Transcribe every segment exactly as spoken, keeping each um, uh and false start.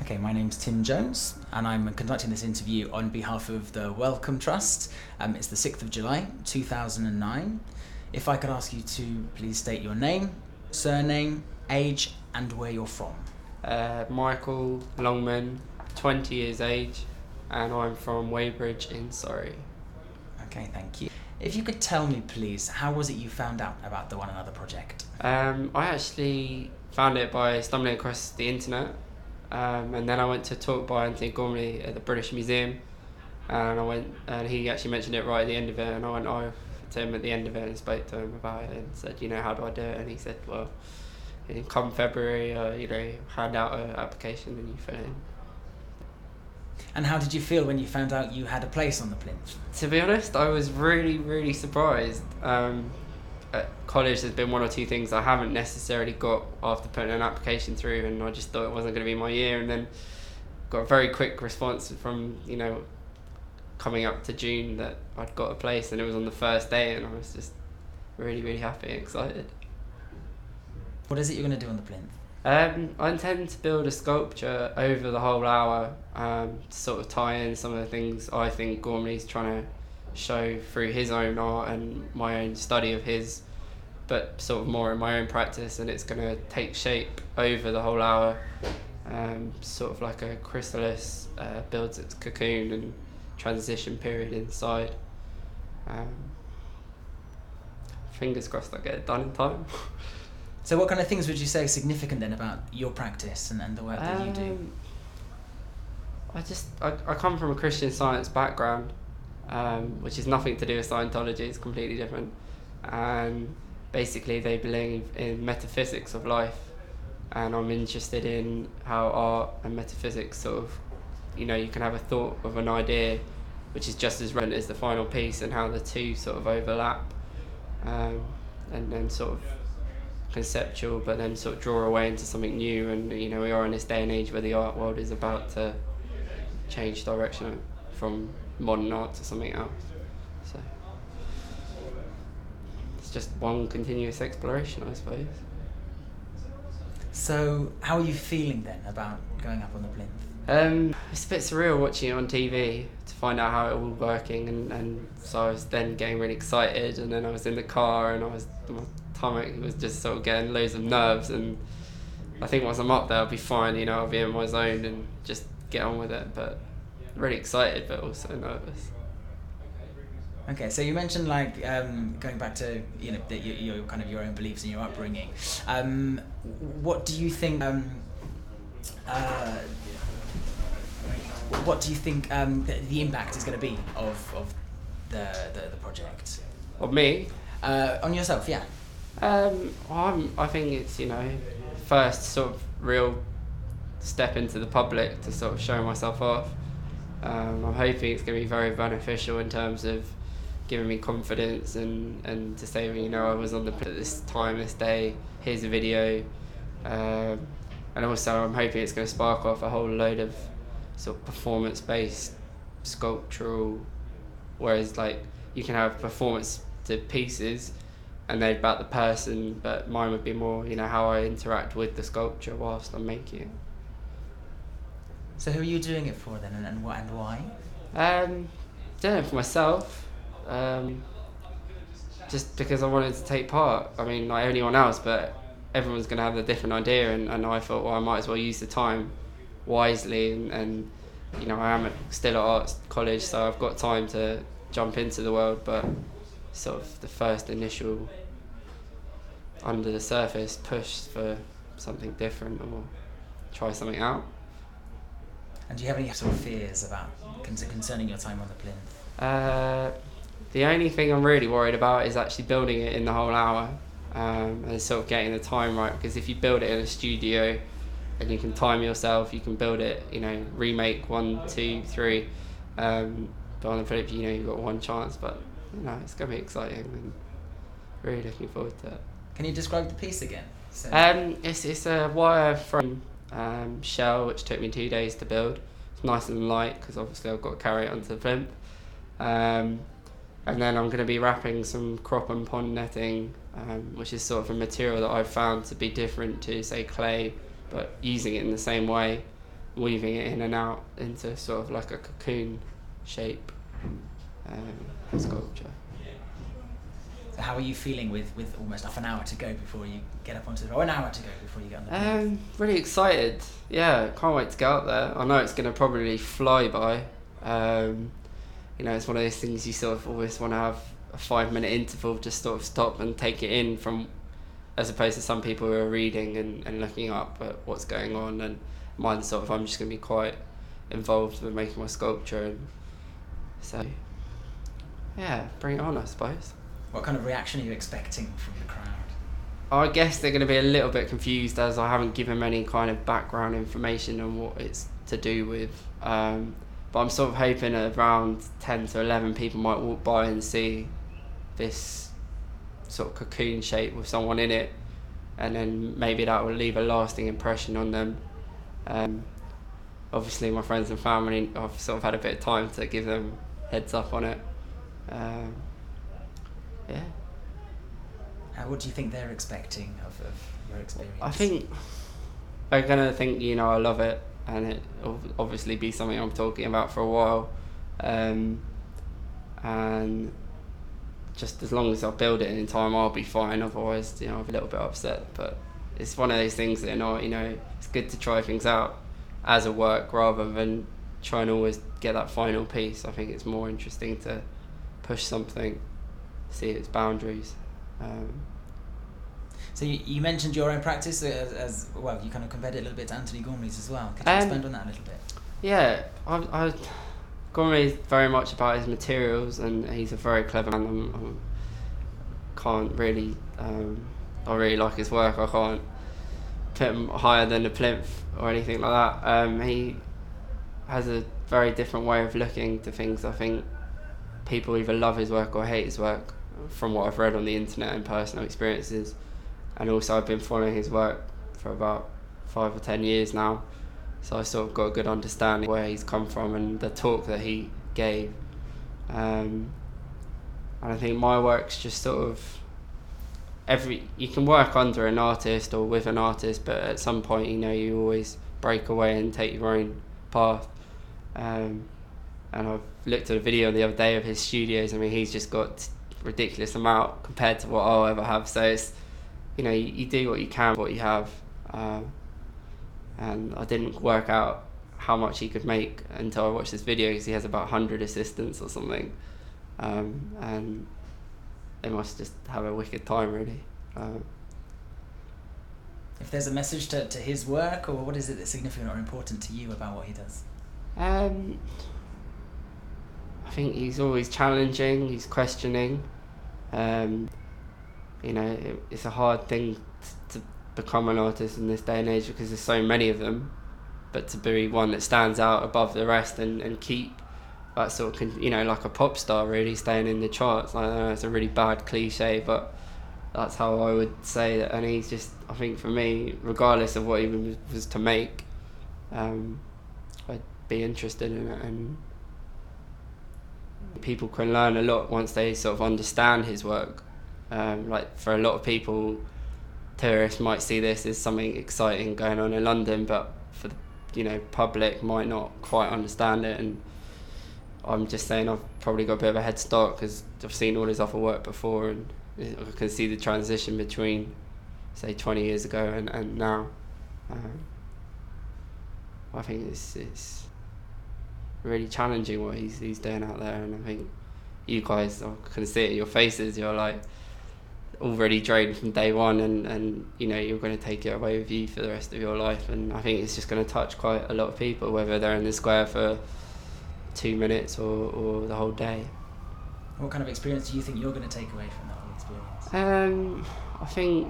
Okay, my name's Tim Jones, and I'm conducting this interview on behalf of the Wellcome Trust. Um, it's the sixth of July, two thousand nine. If I could ask you to please state your name, surname, age, and where you're from. Uh, Michael Longman, twenty years age, and I'm from Weybridge in Surrey. Okay, thank you. If you could tell me, please, how was it you found out about the One Another project? Um, I actually found it by stumbling across the internet, um, and then I went to a talk by Anthony Gormley at the British Museum, and I went, and he actually mentioned it right at the end of it, and I went over to him at the end of it and spoke to him about it and said, you know, how do I do it? And he said, well, in come February, uh, you know, hand out an application and you fill it in. And how did you feel when you found out you had a place on the plinth? To be honest, I was really, really surprised. Um, at college, there's been one or two things I haven't necessarily got after putting an application through, and I just thought it wasn't going to be my year. And then got a very quick response from, you know, coming up to June that I'd got a place, and it was on the first day, and I was just really, really happy and excited. What is it you're going to do on the plinth? Um, I intend to build a sculpture over the whole hour um, to sort of tie in some of the things I think Gormley's trying to show through his own art and my own study of his, but sort of more in my own practice, and it's going to take shape over the whole hour, um, sort of like a chrysalis uh, builds its cocoon and transition period inside. Um, fingers crossed I get it done in time. So what kind of things would you say are significant then about your practice and, and the work that um, you do? I just, I, I come from a Christian Science background, um, which is nothing to do with Scientology, it's completely different. And basically they believe in metaphysics of life, and I'm interested in how art and metaphysics sort of, you know, you can have a thought of an idea which is just as relevant as the final piece, and how the two sort of overlap, um, and then sort of conceptual, but then sort of draw away into something new. And you know, we are in this day and age where the art world is about to change direction from modern art to something else. So it's just one continuous exploration, I suppose. So how are you feeling then about going up on the plinth? Um, it's a bit surreal watching it on T V to find out how it all working, and, and so I was then getting really excited, and then I was in the car and I was my stomach was just sort of getting loads of nerves, and I think once I'm up there I'll be fine, you know, I'll be in my zone and just get on with it, but really excited but also nervous. Okay, so you mentioned like um, going back to, you know, the, your, your kind of your own beliefs and your upbringing. Um, what do you think? Um, uh, what do you think um, the, the impact is going to be of of the the, the project? Of me? Uh, on yourself, yeah. Um, I'm, I think it's, you know, first sort of real step into the public to sort of show myself off. Um, I'm hoping it's going to be very beneficial in terms of giving me confidence, and, and to say, you know, I was on the at this time, this day, here's a video. Um, and also I'm hoping it's going to spark off a whole load of sort of performance-based sculptural, whereas like you can have performance to pieces and they're about the person, but mine would be more, you know, how I interact with the sculpture whilst I'm making it. So who are you doing it for then, and, and, wh- and why? Um, doing it for myself, um, just because I wanted to take part. I mean, like anyone else, but everyone's going to have a different idea, and, and I thought, well, I might as well use the time wisely, and, and you know, I am still at arts college, so I've got time to jump into the world, but sort of the first initial under the surface push for something different or try something out. And do you have any sort of fears about con- concerning your time on the plinth? Uh, the only thing I'm really worried about is actually building it in the whole hour, um, and sort of getting the time right, because if you build it in a studio and you can time yourself, you can build it, you know, remake one, two, three, um, but on the plinth, you know, you've got one chance, but you know, it's going to be exciting and really looking forward to it. Can you describe the piece again? So Um, it's it's a wire frame um, shell which took me two days to build. It's nice and light because obviously I've got to carry it onto the plinth. Um, and then I'm going to be wrapping some crop and pond netting, um, which is sort of a material that I've found to be different to, say, clay, but using it in the same way. weaving it in and out into sort of like a cocoon shape um, sculpture. So how are you feeling with, with almost half an hour to go before you get up onto the, or an hour to go before you get on the plinth? Um, really excited. Yeah, can't wait to get up there. I know it's going to probably fly by. Um, you know, it's one of those things you sort of always want to have a five minute interval, just sort of stop and take it in, from, as opposed to some people who are reading and, and looking up at what's going on. And mine sort of, I'm just going to be quite involved with making my sculpture. And so, yeah, bring it on, I suppose. What kind of reaction are you expecting from the crowd? I guess they're going to be a little bit confused, as I haven't given them any kind of background information on what it's to do with. Um, but I'm sort of hoping around ten to eleven people might walk by and see this sort of cocoon shape with someone in it, and then maybe that will leave a lasting impression on them. Um, obviously my friends and family, I've sort of had a bit of time to give them heads up on it. Um, yeah. Uh, what do you think they're expecting of, of your experience? I think they're gonna think, you know, I love it, and it will obviously be something I'm talking about for a while. Um, and just as long as I build it in time, I'll be fine. Otherwise, you know, I'm a little bit upset. But it's one of those things that, you know, you know, it's good to try things out as a work rather than try and always get that final piece. I think it's more interesting to push something, see its boundaries. Um, so you, you mentioned your own practice as, as well. You kind of compared it a little bit to Anthony Gormley's as well. Could you um, expand on that a little bit? Yeah, I, I, Gormley is very much about his materials, and he's a very clever man. I'm, I'm, can't really, um, I really like his work. I can't put him higher than the plinth or anything like that. Um, he has a very different way of looking to things. I think people either love his work or hate his work, from what I've read on the internet and personal experiences. And also I've been following his work for about five or ten years now, so I sort of got a good understanding where he's come from and the talk that he gave. Um, and I think my work's just sort of, every you can work under an artist or with an artist, but at some point, you know, you always break away and take your own path. Um, and I've looked at a video the other day of his studios. I mean, he's just got ridiculous amount compared to what I'll ever have. So it's, you know, you, you do what you can with what you have. Um, and I didn't work out how much he could make until I watched this video, because he has about one hundred assistants or something. Um, and they must just have a wicked time, really. Um, if there's a message to, to his work, or what is it that's significant or important to you about what he does? Um, I think he's always challenging, he's questioning. Um, you know, it, it's a hard thing t- to become an artist in this day and age, because there's so many of them, but to be one that stands out above the rest and, and keep that sort of, you know, like a pop star really staying in the charts. I know it's a really bad cliche, but that's how I would say that. And he's just, I think for me, regardless of what he was, was to make, um, I'd be interested in it. And people can learn a lot once they sort of understand his work. Um, like for a lot of people, tourists might see this as something exciting going on in London, but for the, you know, public might not quite understand it. And I'm just saying I've probably got a bit of a head start, because I've seen all his other work before, and I can see the transition between, say, twenty years ago and, and now. Um, I think it's it's really challenging what he's he's doing out there, and I think you guys, I can see it in your faces, you're like already drained from day one, and, and you know, you're going to take it away with you for the rest of your life. And I think it's just going to touch quite a lot of people, whether they're in the square for two minutes or, or the whole day. What kind of experience do you think you're going to take away from that whole experience? Um, I think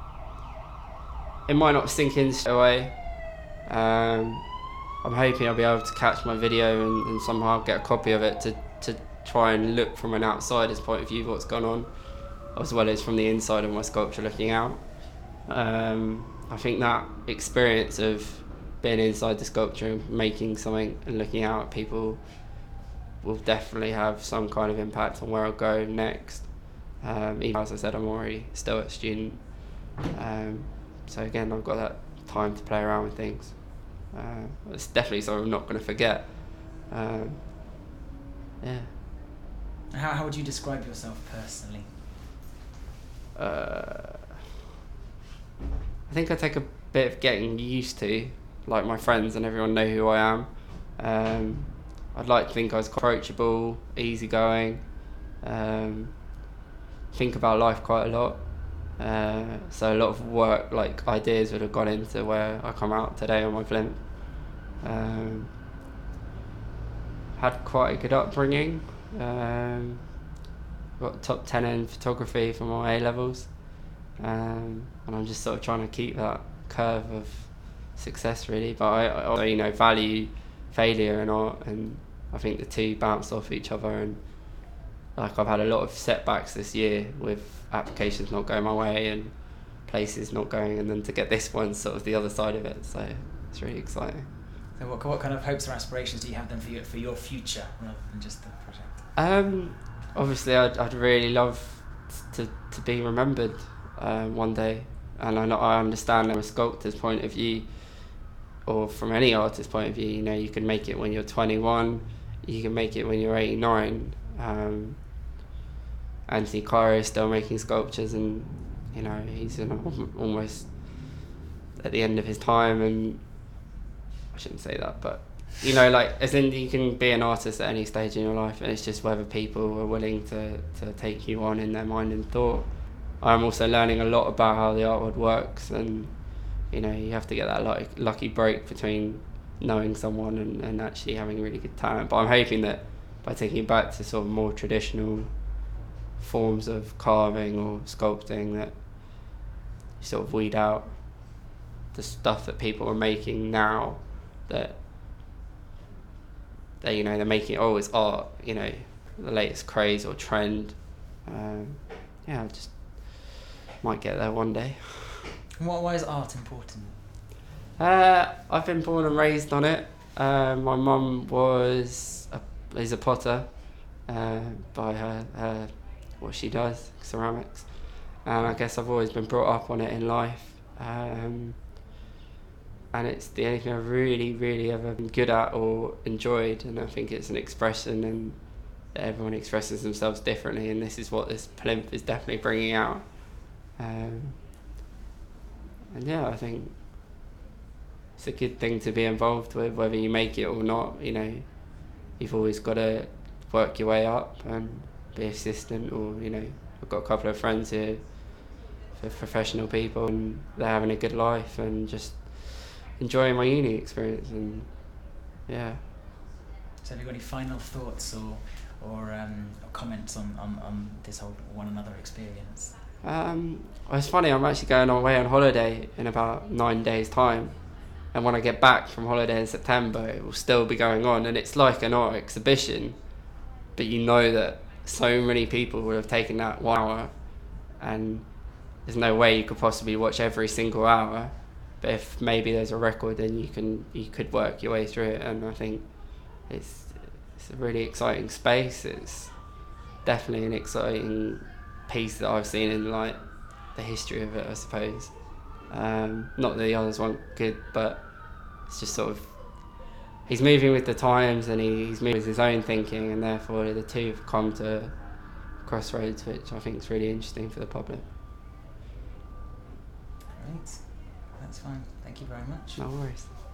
it might not sink in straight away. Um, I'm hoping I'll be able to catch my video and, and somehow get a copy of it to, to try and look from an outsider's point of view what's gone on, as well as from the inside of my sculpture looking out. Um, I think that experience of being inside the sculpture and making something and looking out at people will definitely have some kind of impact on where I'll go next. Um, even as I said, I'm already still a student. Um, so again, I've got that time to play around with things. Uh, it's definitely something I'm not going to forget. Um, yeah. How, how would you describe yourself personally? Uh, I think I take a bit of getting used to, like my friends and everyone know who I am. Um, I'd like to think I was approachable, easygoing, um, think about life quite a lot. Uh, so a lot of work, like ideas, would have gone into where I come out today on my plinth. Um, had quite a good upbringing. Um, got top ten in photography for my A levels, um, and I'm just sort of trying to keep that curve of success really. But I, I also, you know, value failure and art, and I think the two bounce off each other. And like I've had a lot of setbacks this year with applications not going my way and places not going, and then to get this one, sort of the other side of it. So it's really exciting. So what, what kind of hopes or aspirations do you have then for your, for your future rather than just the project? Um, obviously, I'd I'd really love to to be remembered um, one day, and I know, I understand from a sculptor's point of view, or from any artist's point of view. You know, you can make it when you're twenty-one, you can make it when you're eighty-nine. Um, Anthony Cairo is still making sculptures, and you know he's in a, almost at the end of his time, and I shouldn't say that, but you know, like as in you can be an artist at any stage in your life, and it's just whether people are willing to, to take you on in their mind and thought. I'm also learning a lot about how the art world works, and you know you have to get that lucky, lucky break between knowing someone and, and actually having really good talent. But I'm hoping that by taking it back to sort of more traditional forms of carving or sculpting, that you sort of weed out the stuff that people are making now, that they, you know, they're making, oh, it's art, you know, the latest craze or trend. Um, yeah, I just might get there one day. Why, why is art important? Uh, I've been born and raised on it. Uh, my mum was a, is a potter uh, by her, her what she does, ceramics, and I guess I've always been brought up on it in life. Um, and it's the only thing I've really, really ever been good at or enjoyed, and I think it's an expression, and everyone expresses themselves differently, and this is what this plinth is definitely bringing out. Um, and yeah, I think it's a good thing to be involved with, whether you make it or not. You know, you've always got to work your way up and be assistant, or you know, I've got a couple of friends here, for professional people, and they're having a good life and just enjoying my uni experience, and yeah. So have you got any final thoughts or or, um, or comments on, on, on this whole one another experience? Um, well, it's funny, I'm actually going away on holiday in about nine days time, and when I get back from holiday in September it will still be going on, and it's like an art exhibition, but you know that so many people would have taken that one hour, and there's no way you could possibly watch every single hour. But if maybe there's a record, then you can you could work your way through it, and I think it's it's a really exciting space. It's definitely an exciting piece that I've seen in like the history of it, I suppose. Um, not that the others weren't good, but it's just sort of he's moving with the times, and he, he's moving with his own thinking, and therefore the two have come to crossroads, which I think is really interesting for the public. Great. That's fine. Thank you very much. No worries.